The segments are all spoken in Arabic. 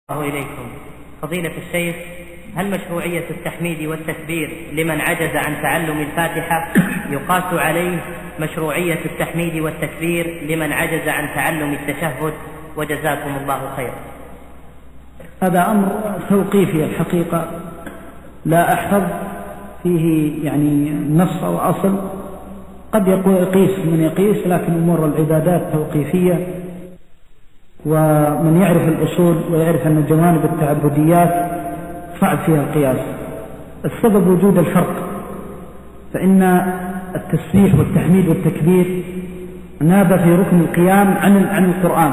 الله إليكم. فضيلة الشيخ، هل مشروعية التحميد والتكبير لمن عجز عن تعلم الفاتحة يقاس عليه مشروعية التحميد والتكبير لمن عجز عن تعلم التشهد؟ وجزاكم الله خيرا. هذا أمر توقيفي الحقيقة، لا أحفظ فيه يعني نص أو أصل، قد يقيس من يقيس، لكن أمور العبادات توقيفية، ومن يعرف الأصول ويعرف أن جوانب التعبديات صعب فيها القياس. السبب وجود الفرق، فإن التسبيح والتحميد والتكبير ناب في ركن القيام عن القرآن،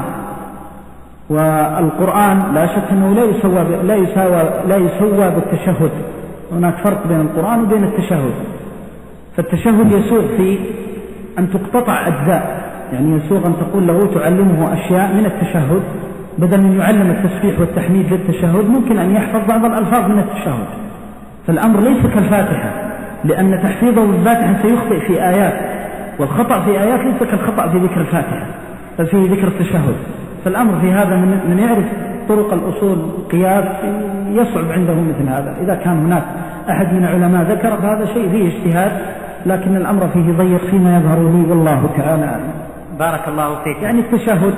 والقرآن لا شك أنه لا يسوى بالتشهد. هناك فرق بين القرآن وبين التشهد، فالتشهد يسوغ في أن تقتطع أجزاء، يعني يسوغ أن تقول له تعلمه أشياء من التشهد، بدل من يعلم التسبيح والتحميد للتشهد ممكن أن يحفظ بعض الألفاظ من التشهد. فالأمر ليس كالفاتحة، لأن تحفيظه بالفاتحة سيخطئ في آيات، والخطأ في آيات ليس كالخطأ في ذكر الفاتحة ففي ذكر التشهد. فالأمر في هذا من يعرف طرق الأصول قياس يصعب عنده مثل هذا. إذا كان هناك أحد من العلماء ذكر فهذا شيء فيه اجتهاد، لكن الأمر فيه ضيق فيما يظهر لي، والله تعالى أعلم. بارك الله فيك. يعني التشهد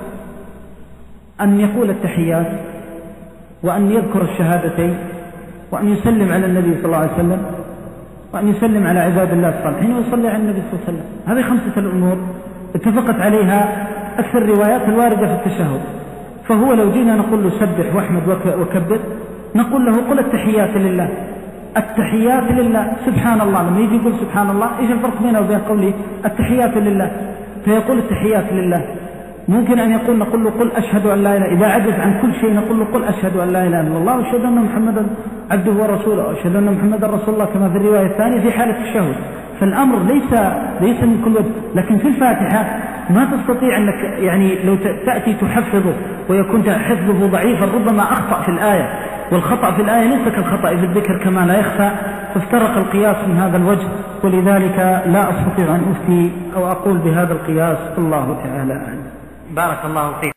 أن يقول التحيات، وأن يذكر الشهادتين، وأن يسلم على النبي صلى الله عليه وسلم، وأن يسلم على عباد الله الصالحين، ويصلي على النبي صلى الله عليه وسلم. هذه 5 الأمور اتفقت عليها أكثر الروايات الواردة في التشهد. فهو لو جينا نقول له سبح واحمد وكبر، نقول له قل التحيات لله، التحيات لله، سبحان الله. لما يجي يقول سبحان الله، إيش الفرق بينه وبين قوله التحيات لله؟ فيقول التحيات لله. ممكن أن نقول له قل أشهد أن لا إله، إذا عجز عن كل شيء نقول له قل أشهد أن لا إله إلا الله وأشهد أن محمدا عبده ورسوله، وأشهد أن محمدا رسول الله، كما في الرواية الثانية في حالة التشهد. فالأمر ليس من كل وجه. لكن في الفاتحة ما تستطيع أنك يعني لو تأتي تحفظه ويكون حفظه ضعيفا ربما أخطأ في الآية، والخطأ في الآية ليس كالخطأ في الذكر كما لا يخفى. فافترق القياس من هذا الوجه، ولذلك لا أستطيع أن أفتي أو أقول بهذا القياس. الله تعالى أعلم. بارك الله فيك.